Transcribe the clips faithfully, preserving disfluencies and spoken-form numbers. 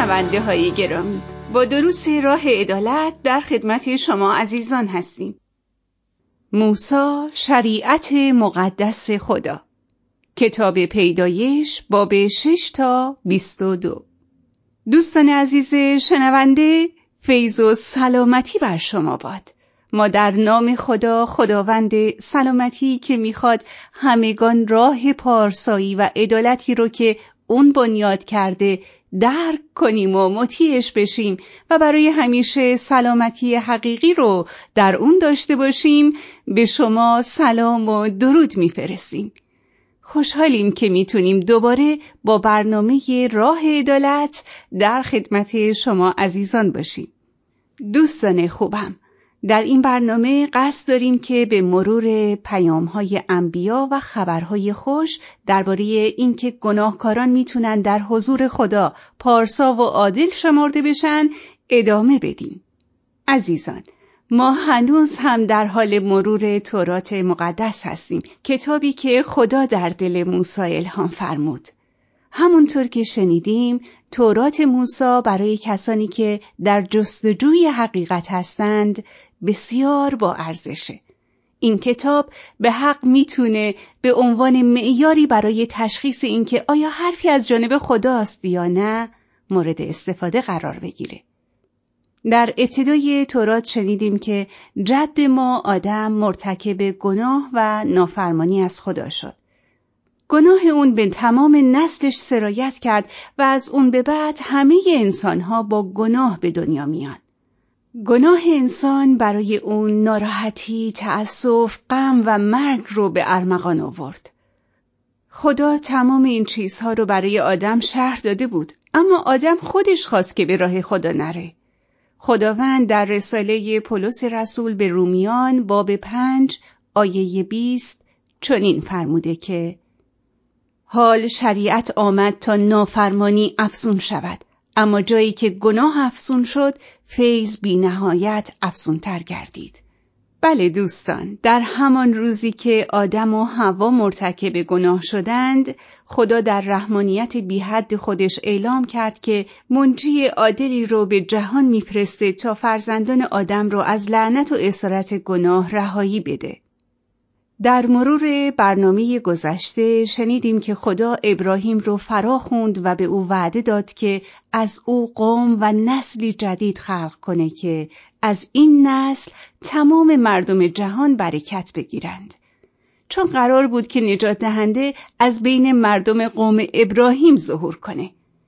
شنونده های گرامی، با دروس راه عدالت در خدمت شما عزیزان هستیم. موسی، شریعت مقدس خدا، کتاب پیدایش، باب شش تا بیست و دو. دوستان عزیز شنونده، فیض و سلامتی بر شما باد. ما در نام خدا، خداوند سلامتی که میخواد همگان راه پارسایی و عدالتی رو که اون بنیاد کرده درک کنیم و مطیعش بشیم و برای همیشه سلامتی حقیقی رو در اون داشته باشیم، به شما سلام و درود میفرستیم. خوشحالیم که میتونیم دوباره با برنامه راه عدالت در خدمت شما عزیزان باشیم. دوستان خوبم، در این برنامه قصد داریم که به مرور پیام‌های انبیا و خبرهای خوش درباره اینکه گناهکاران میتونن در حضور خدا پارسا و عادل شمرده بشن ادامه بدیم. عزیزان، ما هنوز هم در حال مرور تورات مقدس هستیم، کتابی که خدا در دل موسی الهام فرمود. همونطور که شنیدیم، تورات موسی برای کسانی که در جستجوی حقیقت هستند بسیار با ارزشه. این کتاب به حق میتونه به عنوان معیاری برای تشخیص اینکه آیا حرفی از جانب خداست یا نه مورد استفاده قرار بگیره. در ابتدای تورات شنیدیم که جد ما آدم مرتکب گناه و نافرمانی از خدا شد. گناه اون به تمام نسلش سرایت کرد و از اون به بعد همه انسان‌ها با گناه به دنیا میان. گناه انسان برای اون ناراحتی، تأسف، غم و مرگ رو به ارمغان آورد. خدا تمام این چیزها رو برای آدم شرح داده بود، اما آدم خودش خواست که به راه خدا نره. خداوند در رساله پولس رسول به رومیان باب پنج آیه بیست چنین فرموده که حال شریعت آمد تا نافرمانی افزون شود، اما جایی که گناه افزون شد، فیض بی نهایت افزون تر گردید. بله دوستان، در همان روزی که آدم و حوا مرتکب گناه شدند، خدا در رحمانیت بی حد خودش اعلام کرد که منجی عادلی رو به جهان میفرسته تا فرزندان آدم رو از لعنت و اسارت گناه رهایی بده. در مرور برنامه گذشته شنیدیم که خدا ابراهیم رو فرا خوند و به او وعده داد که از او قوم و نسلی جدید خلق کنه که از این نسل تمام مردم جهان برکت بگیرند. چون قرار بود که نجات دهنده از بین مردم قوم ابراهیم ظهور کنه.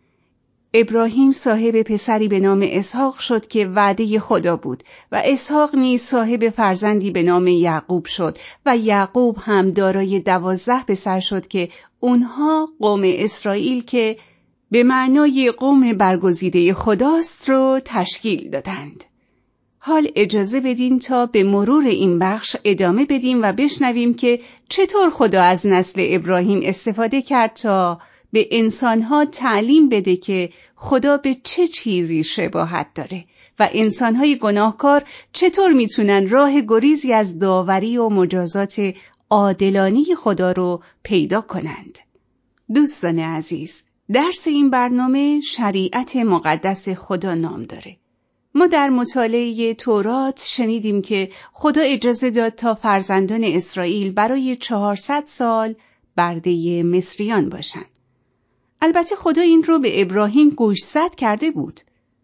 ابراهیم صاحب پسری به نام اسحاق شد که وعده خدا بود و اسحاق نیز صاحب فرزندی به نام یعقوب شد و یعقوب هم دارای دوازده پسر شد که اونها قوم اسرائیل که به معنای قوم برگزیده خداست رو تشکیل دادند. حال اجازه بدین تا به مرور این بخش ادامه بدیم و بشنویم که چطور خدا از نسل ابراهیم استفاده کرد تا به انسانها تعلیم بده که خدا به چه چیزی شباهت داره و انسانهای گناهکار چطور میتونن راه گریزی از داوری و مجازات عادلانه خدا رو پیدا کنند. دوستان عزیز، درس این برنامه شریعت مقدس خدا نام داره. ما در مطالعه تورات شنیدیم که خدا اجازه داد تا فرزندان اسرائیل برای چهارصد سال برده مصریان باشند. البته خدا این رو به ابراهیم گوشزد کرده بود.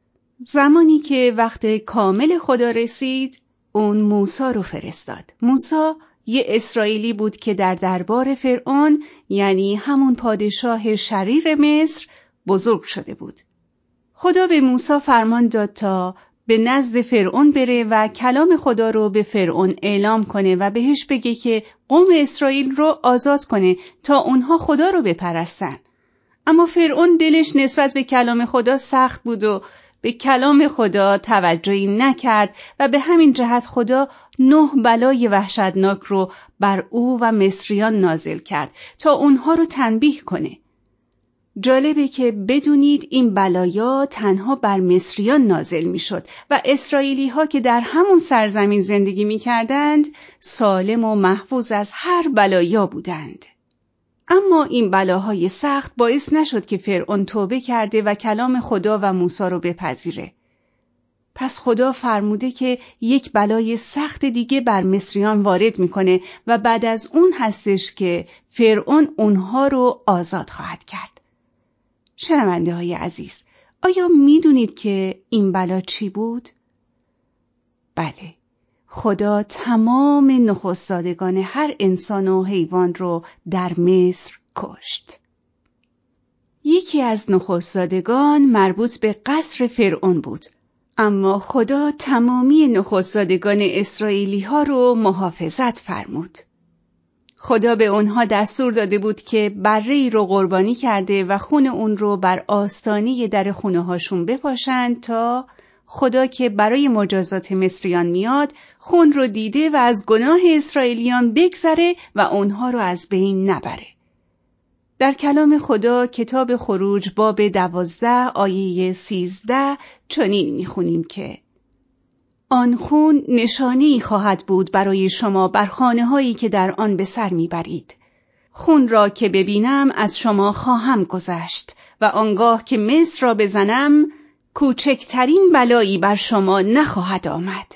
زمانی که وقت کامل خدا رسید، اون موسی رو فرستاد. موسی یه اسرائیلی بود که در دربار فرعون، یعنی همون پادشاه شریر مصر، بزرگ شده بود. خدا به موسی فرمان داد تا به نزد فرعون بره و کلام خدا رو به فرعون اعلام کنه و بهش بگه که قوم اسرائیل رو آزاد کنه تا اونها خدا رو بپرستن. اما فرعون دلش نسبت به کلام خدا سخت بود و به کلام خدا توجهی نکرد و به همین جهت خدا نه بلای وحشتناک رو بر او و مصریان نازل کرد تا اونها رو تنبیه کنه. جالبه که بدونید این بلایا تنها بر مصریان نازل می شد و اسرائیلی ها که در همون سرزمین زندگی می کردند سالم و محفوظ از هر بلایا بودند. اما این بلاهای سخت باعث نشد که فرعون توبه کرده و کلام خدا و موسی رو بپذیره. پس خدا فرموده که یک بلای سخت دیگه بر مصریان وارد میکنه و بعد از اون هستش که فرعون اونها رو آزاد خواهد کرد. شنونده های عزیز، آیا میدونید که این بلا چی بود؟ بله، خدا تمام نخستزادگان هر انسان و حیوان رو در مصر کشت. یکی از نخستزادگان مربوط به قصر فرعون بود، اما خدا تمامی نخستزادگان اسرائیلی ها رو محافظت فرمود. خدا به اونها دستور داده بود که بره‌ای رو قربانی کرده و خون اون رو بر آستانه در خونه هاشون بپاشند تا خدا که برای مجازات مصریان میاد خون رو دیده و از گناه اسرائیلیان بگذره و اونها رو از بین نبره. در کلام خدا کتاب خروج باب دوازده آیه سیزده چنین میخونیم که آن خون نشانه‌ای خواهد بود برای شما بر خانه‌هایی که در آن به سر میبرید. خون را که ببینم از شما خواهم گذشت و آنگاه که مصر را بزنم کوچکترین بلایی بر شما نخواهد آمد.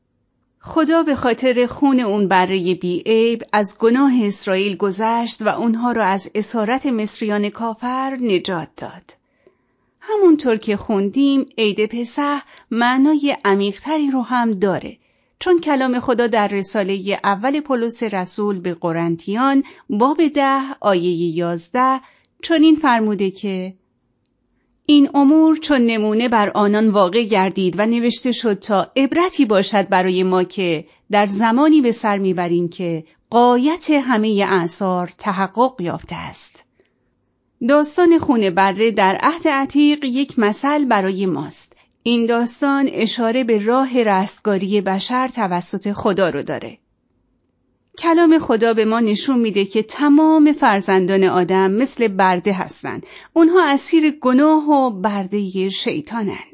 خدا به خاطر خون اون بره بی‌عیب از گناه اسرائیل گذشت و اونها را از اسارت مصریان کافر نجات داد. همونطور که خوندیم عید پسح معنای عمیق‌تری رو هم داره، چون کلام خدا در رساله اول پولس رسول به قرنتیان باب ده آیه یازده چنین فرموده که این امور چون نمونه بر آنان واقع گردید و نوشته شد تا عبرتی باشد برای ما که در زمانی به سر میبریم که غایت همه اعصار تحقق یافته است. داستان خون بره در عهد عتیق یک مثل برای ماست. این داستان اشاره به راه رستگاری بشر توسط خدا رو داره. کلام خدا به ما نشون میده که تمام فرزندان آدم مثل برده هستند. اونها اسیر گناه و برده شیطانند.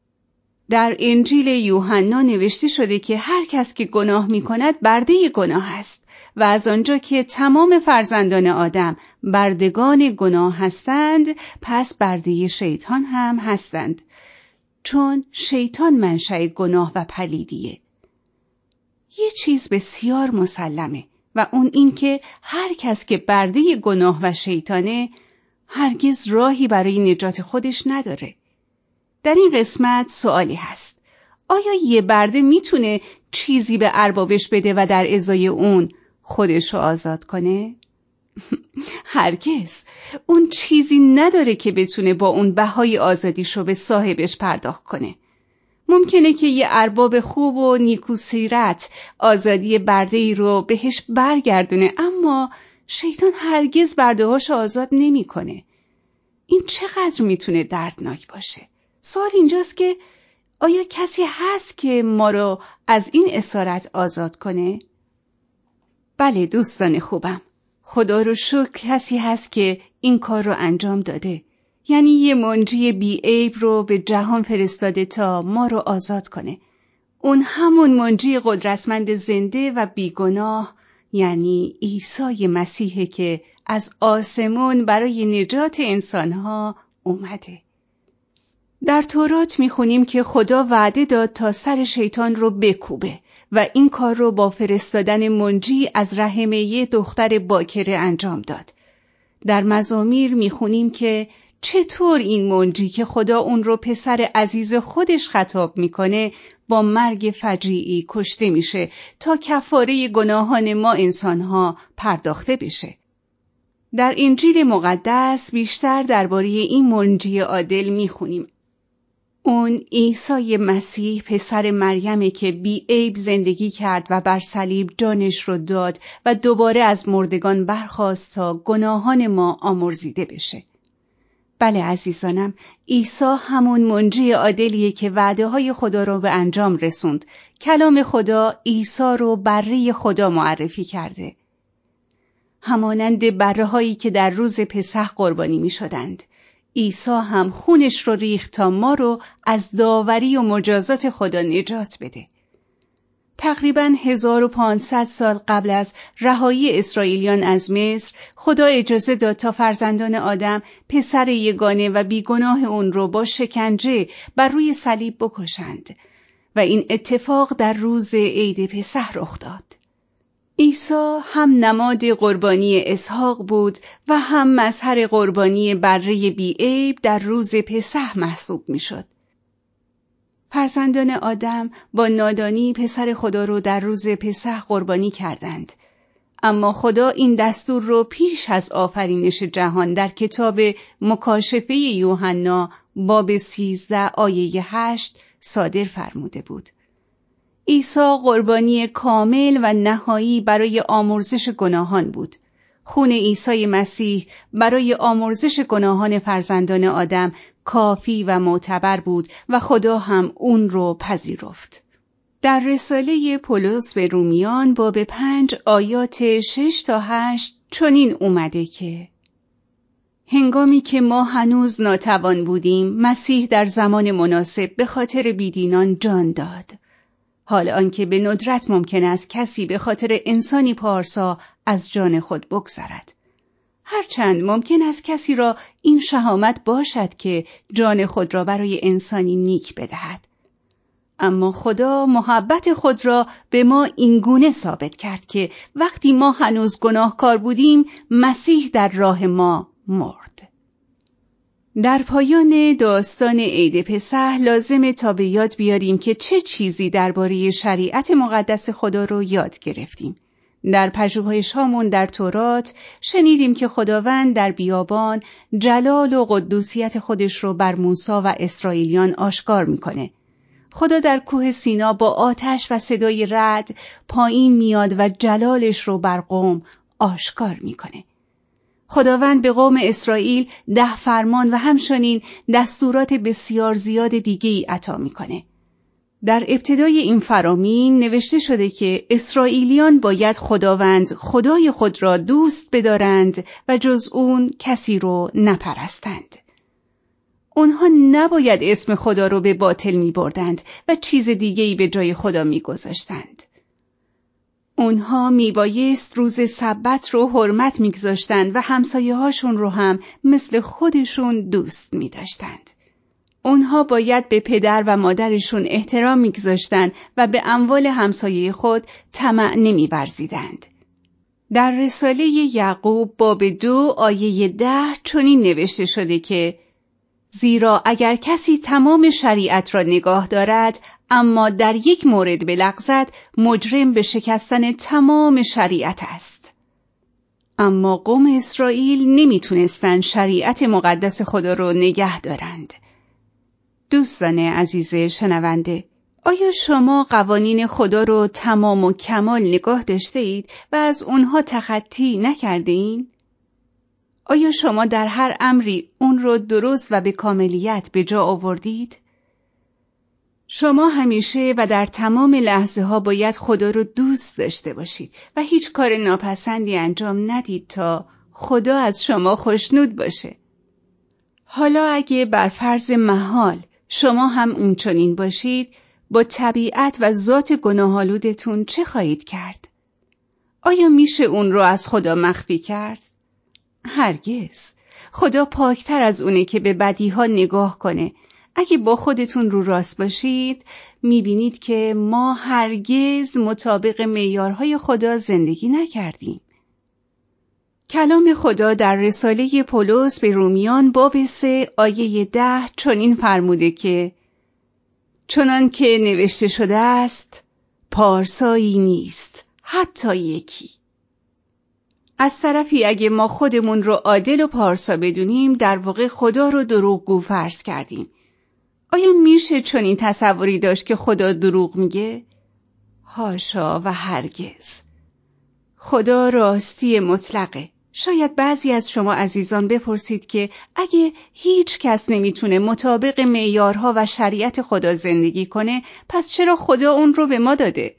در انجیل یوحنا نوشته شده که هر کس که گناه میکند برده گناه است و از آنجا که تمام فرزندان آدم بردگان گناه هستند، پس برده شیطان هم هستند، چون شیطان منشأ گناه و پلیدیه. یه چیز بسیار مسلمه و اون این که هر کس که برده گناه و شیطانه هرگز راهی برای نجات خودش نداره. در این قسمت سوالی هست: آیا یه برده میتونه چیزی به اربابش بده و در ازای اون خودش رو آزاد کنه؟ هرگز. اون چیزی نداره که بتونه با اون بهای آزادیش رو به صاحبش پرداخت کنه. ممکنه که یه ارباب خوب و نیکو سیرت آزادی برده‌ای رو بهش برگردونه، اما شیطان هرگز برده‌هاش آزاد نمی‌کنه. این چقدر میتونه دردناک باشه؟ سوال اینجاست که آیا کسی هست که ما رو از این اسارت آزاد کنه؟ بله دوستان خوبم، خدا رو شکر کسی هست که این کار رو انجام داده. یعنی یه منجی بی‌عیب رو به جهان فرستاده تا ما رو آزاد کنه. اون همون منجی قدرتمند زنده و بیگناه، یعنی عیسی مسیحه که از آسمون برای نجات انسانها اومده. در تورات میخونیم که خدا وعده داد تا سر شیطان رو بکوبه و این کار رو با فرستادن منجی از رحم یه دختر باکره انجام داد. در مزامیر میخونیم که چطور این منجی که خدا اون رو پسر عزیز خودش خطاب میکنه با مرگ فجیعی کشته میشه تا کفاره گناهان ما انسانها پرداخته بشه. در انجیل مقدس بیشتر درباره این منجی عادل میخونیم. اون عیسی مسیح پسر مریمه که بی‌عیب زندگی کرد و بر صلیب جانش رو داد و دوباره از مردگان برخاست تا گناهان ما آمرزیده بشه. بله عزیزانم، عیسی همون منجی عادلیه که وعده های خدا رو به انجام رسوند. کلام خدا عیسی رو بره خدا معرفی کرده. همانند بره هایی که در روز پسح قربانی می شدند. عیسی هم خونش رو ریخت تا ما رو از داوری و مجازات خدا نجات بده. تقریباً هزار و پانصد سال قبل از رهایی اسرائیلیان از مصر، خدا اجازه داد تا فرزندان آدم پسر یگانه و بیگناه اون رو با شکنجه بر روی صلیب بکشند و این اتفاق در روز عید پسح رخ داد. عیسی هم نماد قربانی اسحاق بود و هم مظهر قربانی بره بی‌عیب در روز پسح محسوب می‌شد. فرزندان آدم با نادانی پسر خدا رو در روز پسح قربانی کردند. اما خدا این دستور رو پیش از آفرینش جهان در کتاب مکاشفه یوحنا باب سیزده آیه هشت صادر فرموده بود. عیسی قربانی کامل و نهایی برای آمرزش گناهان بود. خون عیسی مسیح برای آمرزش گناهان فرزندان آدم کافی و معتبر بود و خدا هم اون رو پذیرفت. در رساله پولس به رومیان باب پنج آیات شش تا هشت چنین اومده که هنگامی که ما هنوز ناتوان بودیم، مسیح در زمان مناسب به خاطر بیدینان جان داد. حال آنکه به ندرت ممکن است کسی به خاطر انسانی پارسا از جان خود بگذرد. هرچند ممکن است کسی را این شهامت باشد که جان خود را برای انسانی نیک بدهد. اما خدا محبت خود را به ما اینگونه ثابت کرد که وقتی ما هنوز گناهکار بودیم، مسیح در راه ما مرد. در پایان داستان عید پسح لازمه تا به یاد بیاریم که چه چیزی درباره شریعت مقدس خدا رو یاد گرفتیم. در پژوهش‌هامون در تورات شنیدیم که خداوند در بیابان جلال و قدوسیت خودش رو بر موسی و اسرائیلیان آشکار میکنه. خدا در کوه سینا با آتش و صدای رعد پایین میاد و جلالش رو بر قوم آشکار میکنه. خداوند به قوم اسرائیل ده فرمان و همچنین دستورات بسیار زیاد دیگه‌ای عطا میکنه. در ابتدای این فرامین نوشته شده که اسرائیلیان باید خداوند خدای خود را دوست بدارند و جز اون کسی رو نپرستند. اونها نباید اسم خدا رو به باطل می بردند و چیز دیگه‌ای به جای خدا می گذاشتند. اونها می بایست روز سبت رو حرمت می گذاشتند و همسایه هاشون رو هم مثل خودشون دوست می داشتند. اونها باید به پدر و مادرشون احترام می گذاشتند و به اموال همسایه خود طمع نمی ورزیدند. در رساله یعقوب باب دو آیه ده چنین نوشته شده که زیرا اگر کسی تمام شریعت را نگاه دارد اما در یک مورد بلغزد، مجرم به شکستن تمام شریعت است. اما قوم اسرائیل نمیتونستن شریعت مقدس خدا رو نگه دارند. دوستان عزیز شنونده، آیا شما قوانین خدا رو تمام و کمال نگاه داشته اید و از اونها تخطی نکرده اید؟ آیا شما در هر امری اون رو درست و به کاملیت به جا آوردید؟ شما همیشه و در تمام لحظه ها باید خدا رو دوست داشته باشید و هیچ کار ناپسندی انجام ندید تا خدا از شما خوشنود باشه. حالا اگه بر فرض محال شما هم اونچنین باشید، با طبیعت و ذات گناه‌آلودتون چه خواهید کرد؟ آیا میشه اون رو از خدا مخفی کرد؟ هرگز. خدا پاکتر از اونه که به بدیها نگاه کنه. اگه با خودتون رو راست باشید، میبینید که ما هرگز مطابق معیارهای خدا زندگی نکردیم. کلام خدا در رساله پولس به رومیان باب سه آیه ده چنین فرموده که چنان که نوشته شده است، پارسایی نیست حتی یکی. از طرفی اگه ما خودمون رو عادل و پارسا بدونیم، در واقع خدا رو دروغگو فرض کردیم. آیا میشه چنین تصوری داشت که خدا دروغ میگه؟ حاشا و هرگز. خدا راستی مطلقه. شاید بعضی از شما عزیزان بپرسید که اگه هیچ کس نمیتونه مطابق معیارها و شریعت خدا زندگی کنه، پس چرا خدا اون رو به ما داده؟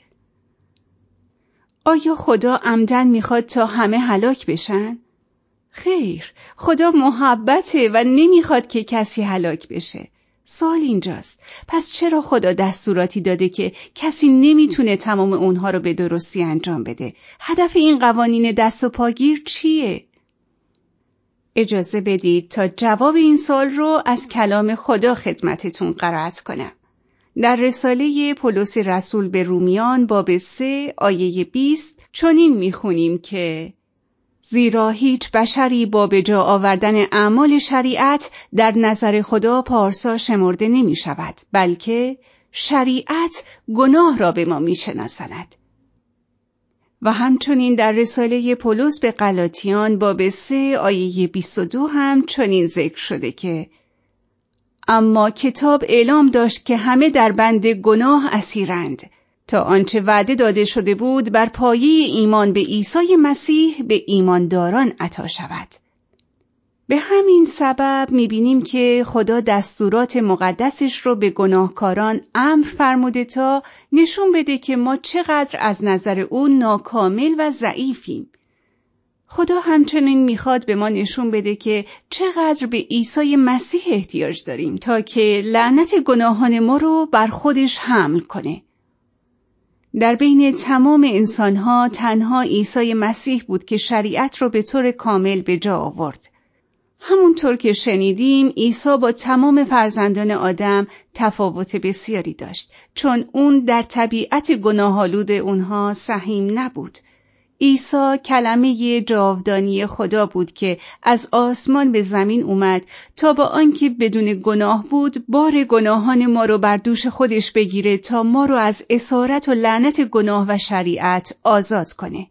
آیا خدا عمدن میخواد تا همه هلاک بشن؟ خیر، خدا محبته و نمیخواد که کسی هلاک بشه. سوال اینجاست، پس چرا خدا دستوراتی داده که کسی نمیتونه تمام اونها رو به درستی انجام بده؟ هدف این قوانین دست و پاگیر چیه؟ اجازه بدید تا جواب این سوال رو از کلام خدا خدمتتون قرائت کنم. در رساله پولس رسول به رومیان باب سه آیه بیست چنین میخونیم که زیرا هیچ بشری با به جا آوردن اعمال شریعت در نظر خدا پارسا شمرده نمی شود، بلکه شریعت گناه را به ما می شناساند. و همچنین در رساله پولس به غلاطیان باب سه آیه بیست و دو هم چنین ذکر شده که اما کتاب اعلام داشت که همه در بند گناه اسیرند تا آنچه وعده داده شده بود بر پایه ایمان به عیسی مسیح به ایمانداران عطا شود. به همین سبب می‌بینیم که خدا دستورات مقدسش رو به گناهکاران امر فرموده تا نشون بده که ما چقدر از نظر او ناکامل و ضعیفیم. خدا همچنین میخواد به ما نشون بده که چقدر به عیسی مسیح احتیاج داریم تا که لعنت گناهان ما رو بر خودش حمل کنه. در بین تمام انسانها تنها عیسی مسیح بود که شریعت رو به طور کامل به جا آورد. همونطور که شنیدیم عیسی با تمام فرزندان آدم تفاوت بسیاری داشت، چون اون در طبیعت گناه‌آلود اونها سهیم نبود. عیسی کلمه جاودانی خدا بود که از آسمان به زمین اومد تا با آنکه بدون گناه بود بار گناهان ما رو بر دوش خودش بگیره تا ما رو از اسارت و لعنت گناه و شریعت آزاد کنه.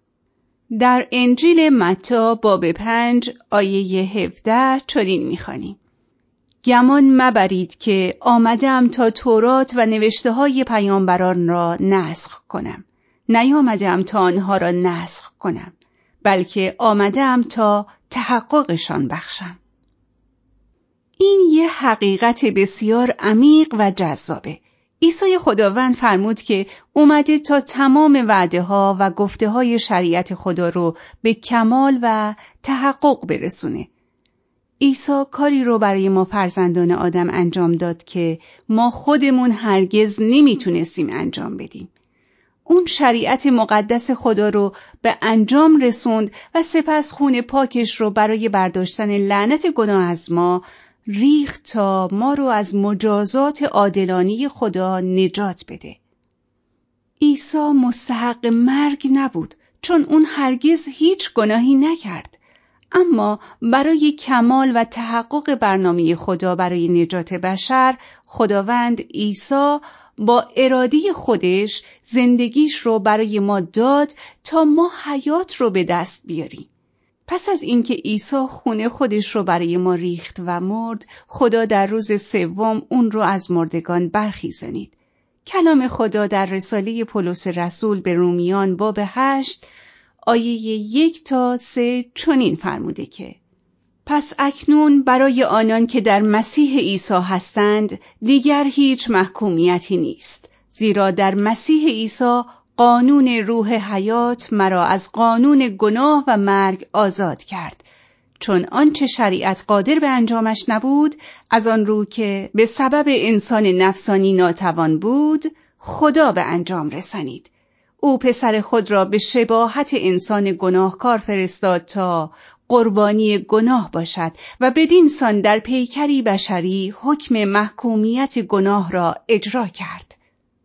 در انجیل متی باب پنج آیه هفده چنین می‌خوانیم: گمان مبرید که آمدم تا تورات و نوشته های پیامبران را نسخ کنم. نیامدم تا آنها را نسخ کنم، بلکه آمدم تا تحققشان بخشم. این یه حقیقت بسیار عمیق و جذابه. عیسی خداوند فرمود که اومده تا تمام وعده ها و گفته های شریعت خدا رو به کمال و تحقق برسونه. عیسی کاری رو برای ما فرزندان آدم انجام داد که ما خودمون هرگز نمیتونستیم انجام بدیم. اون شریعت مقدس خدا رو به انجام رسوند و سپس خون پاکش رو برای برداشتن لعنت گناه از ما ریخت تا ما رو از مجازات عادلانه خدا نجات بده. عیسی مستحق مرگ نبود، چون اون هرگز هیچ گناهی نکرد، اما برای کمال و تحقق برنامه خدا برای نجات بشر، خداوند عیسی با اراده خودش زندگیش رو برای ما داد تا ما حیات رو به دست بیاریم. پس از اینکه عیسی خون خودش رو برای ما ریخت و مرد، خدا در روز سوم اون رو از مردگان برخیزانید. کلام خدا در رساله پولس رسول به رومیان باب هشت آیه یک تا سه چنین فرموده که پس اکنون برای آنان که در مسیح عیسی هستند دیگر هیچ محکومیتی نیست، زیرا در مسیح عیسی قانون روح حیات مرا از قانون گناه و مرگ آزاد کرد، چون آنچه شریعت قادر به انجامش نبود، از آن رو که به سبب انسان نفسانی ناتوان بود، خدا به انجام رسانید. او پسر خود را به شباهت انسان گناهکار فرستاد تا قربانی گناه باشد و بدین سان در پیکری بشری حکم محکومیت گناه را اجرا کرد.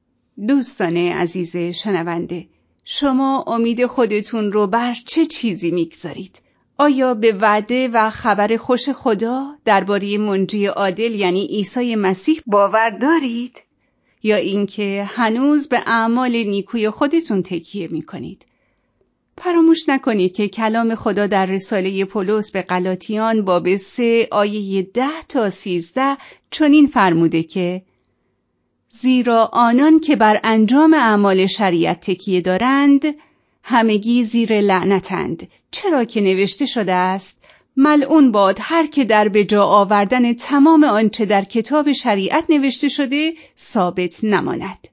دوستان عزیز شنونده، شما امید خودتون رو بر چه چیزی میگذارید؟ آیا به وعده و خبر خوش خدا درباره منجی عادل یعنی عیسی مسیح باور دارید؟ یا اینکه هنوز به اعمال نیکوی خودتون تکیه میکنید؟ فراموش نکنید که کلام خدا در رساله پولس به غلاطیان باب سه آیه ده تا سیزده چنین فرموده که زیرا آنان که بر انجام اعمال شریعت تکیه دارند همگی زیر لعنتند، چرا که نوشته شده است ملعون باد هر که در به جا آوردن تمام آنچه در کتاب شریعت نوشته شده ثابت نماند.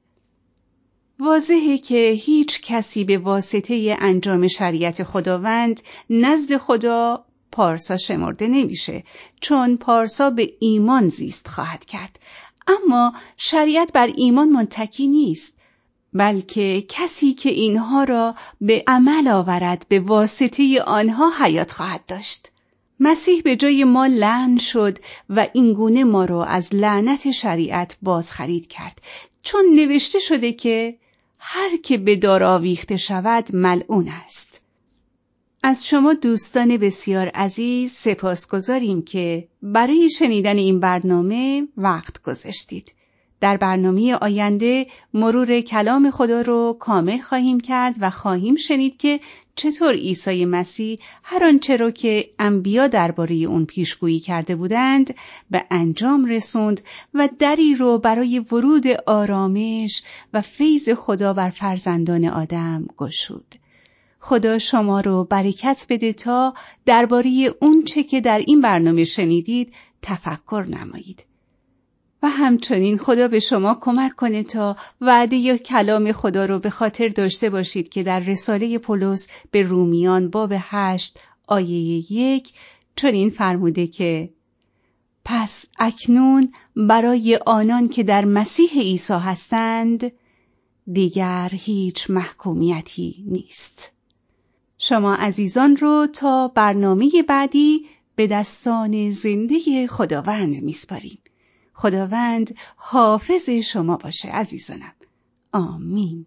واضحه که هیچ کسی به واسطه انجام شریعت خداوند نزد خدا پارسا شمرده نمیشه، چون پارسا به ایمان زیست خواهد کرد. اما شریعت بر ایمان متکی نیست، بلکه کسی که اینها را به عمل آورد به واسطه آنها حیات خواهد داشت. مسیح به جای ما لعن شد و اینگونه ما را از لعنت شریعت بازخرید کرد، چون نوشته شده که هر که به دار آویخته شود ملعون است. از شما دوستان بسیار عزیز سپاسگزاریم که برای شنیدن این برنامه وقت گذاشتید. در برنامه آینده مرور کلام خدا رو کامل خواهیم کرد و خواهیم شنید که چطور عیسی مسیح هر آنچه را که انبیا درباره اون پیشگویی کرده بودند به انجام رسوند و دری رو برای ورود آرامش و فیض خدا بر فرزندان آدم گشود. خدا شما رو برکت بده تا درباره اون چه که در این برنامه شنیدید تفکر نمایید. و همچنین خدا به شما کمک کنه تا وعده یا کلام خدا رو به خاطر داشته باشید که در رساله پولس به رومیان باب هشت آیه یک چنین فرموده که پس اکنون برای آنان که در مسیح عیسی هستند دیگر هیچ محکومیتی نیست. شما عزیزان رو تا برنامه بعدی به دستان زنده خداوند میسپاریم. خداوند حافظ شما باشه عزیزانم. آمین.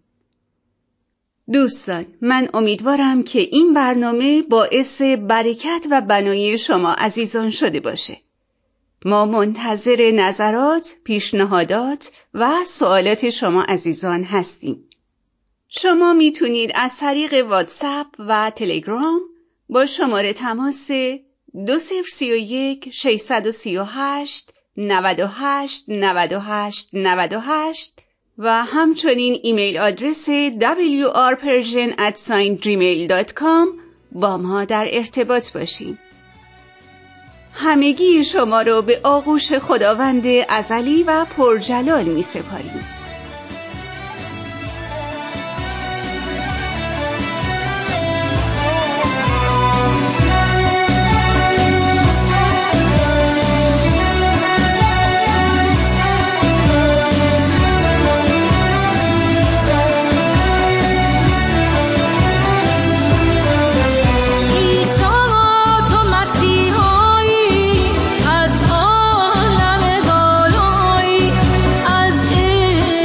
دوستان، من امیدوارم که این برنامه باعث برکت و بنایی شما عزیزان شده باشه. ما منتظر نظرات، پیشنهادات و سوالات شما عزیزان هستیم. شما میتونید از طریق واتساپ و تلگرام با شماره تماس دو صفر سه یک شش سه هشت نود و هشت نود و هشت نود و هشت و همچنین ایمیل آدرس دبلیو آر پرژن ات جیمیل دات کام با ما در ارتباط باشین. همگی شما رو به آغوش خداوند ازلی و پرجلال می سپاریم. از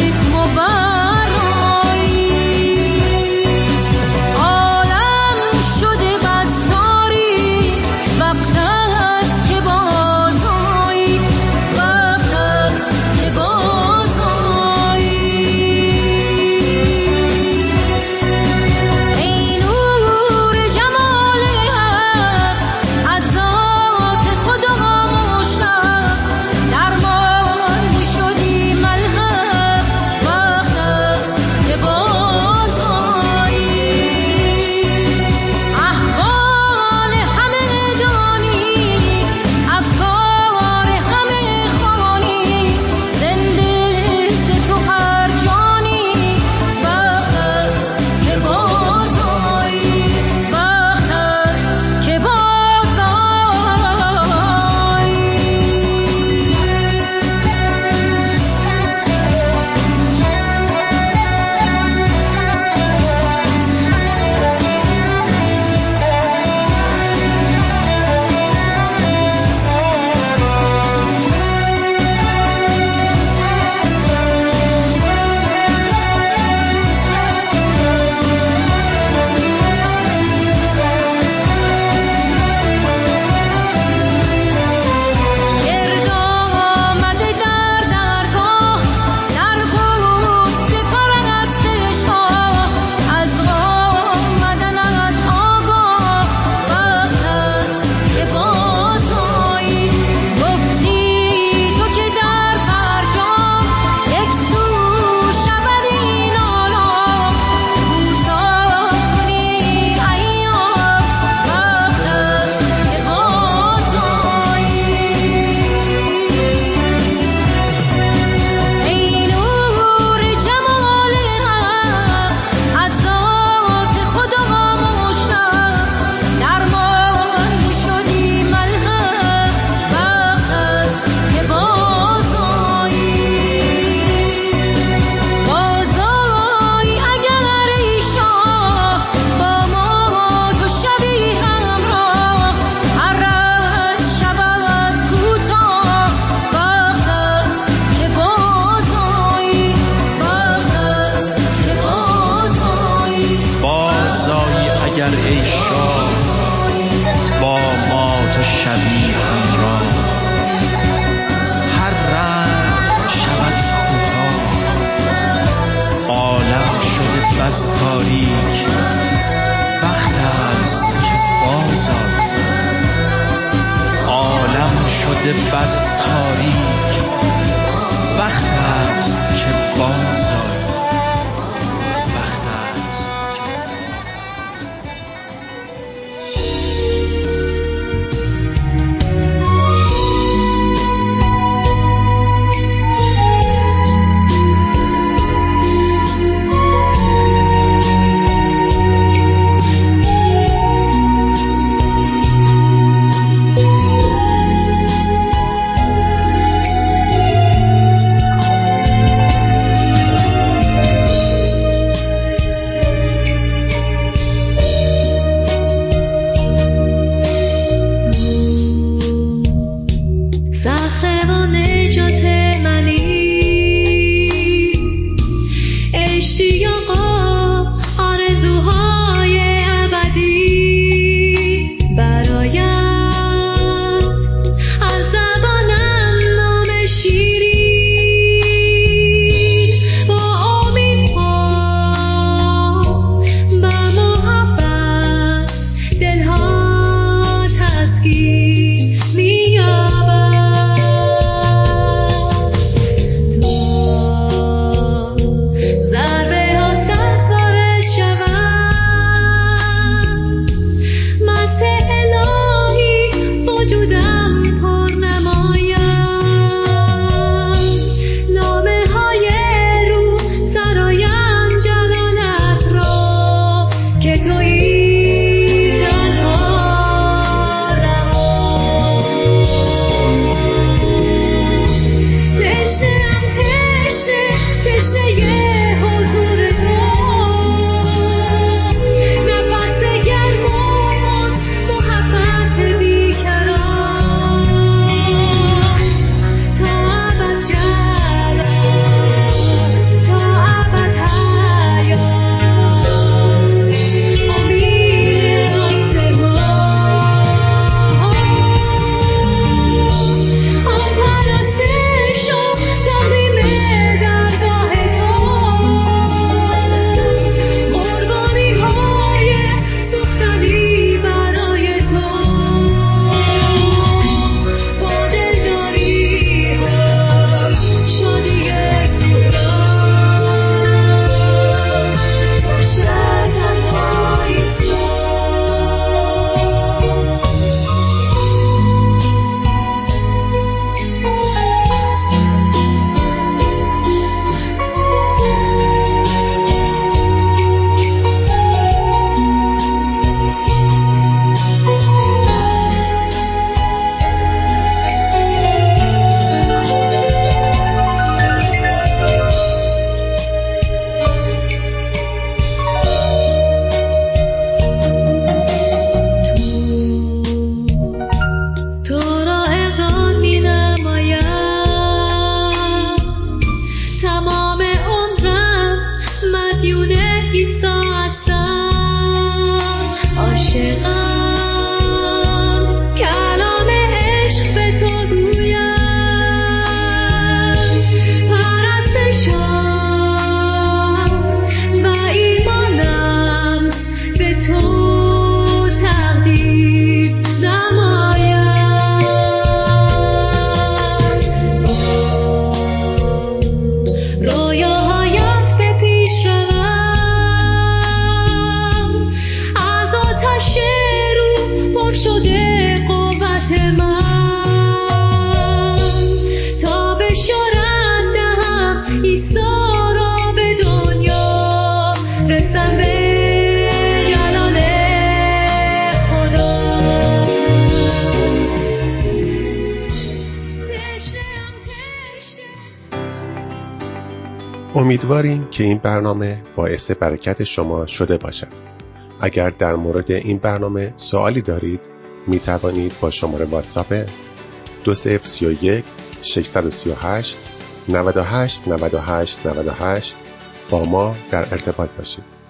امیدواریم که این برنامه باعث برکت شما شده باشد. اگر در مورد این برنامه سوالی دارید می توانید با شماره واتساپ دو صفر سه یک شش سه هشت نه هشت نه هشت نه هشت با ما در ارتباط باشید.